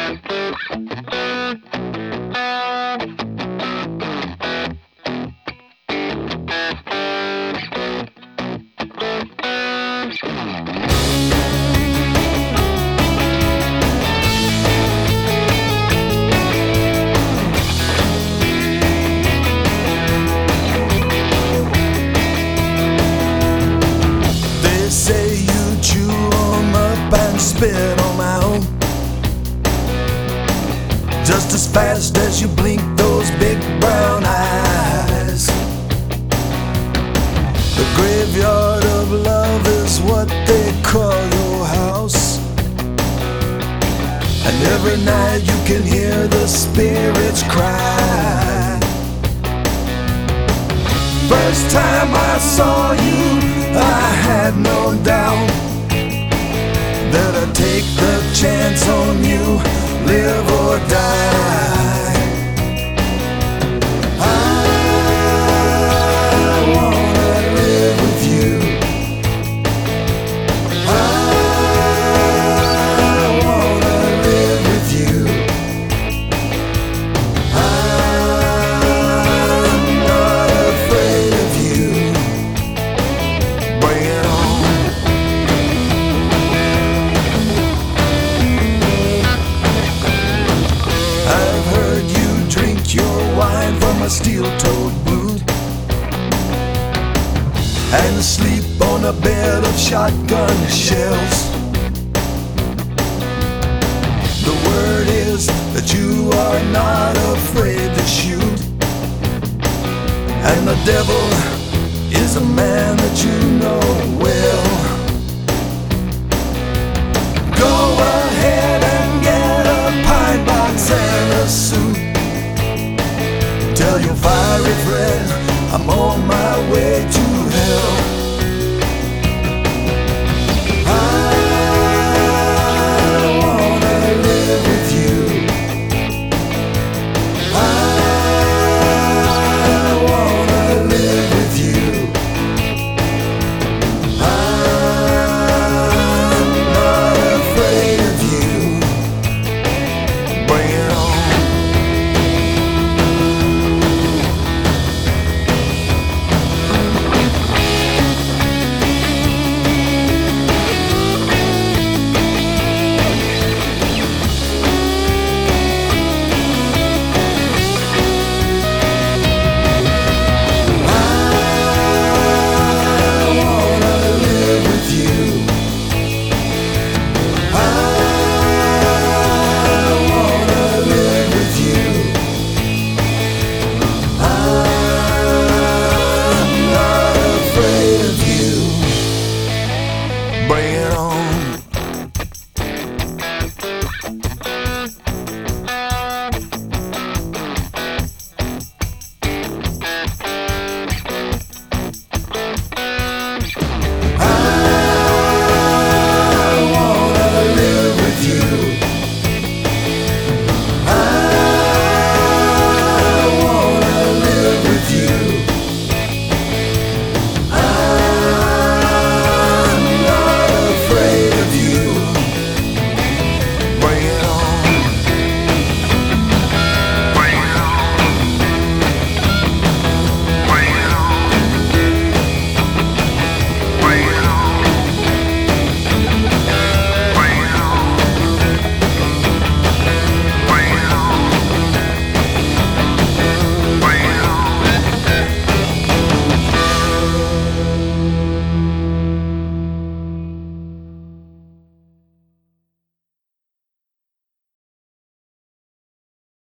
Spit on my own, just as fast as you blink those big brown eyes. The graveyard of love is what they call your house, and every night you can hear the spirits cry. First time I saw you, I had no doubt that I'd take the chance on you, live or die. I wanna live with you. I wanna live with you. I'm not afraid of you. Bring it on. From a steel-toed boot and sleep on a bed of shotgun shells. The word is that you are not afraid to shoot, and the devil is a man that you know well. Go ahead and get a pine box and a suit. Tell your fiery friend I'm on my way to hell.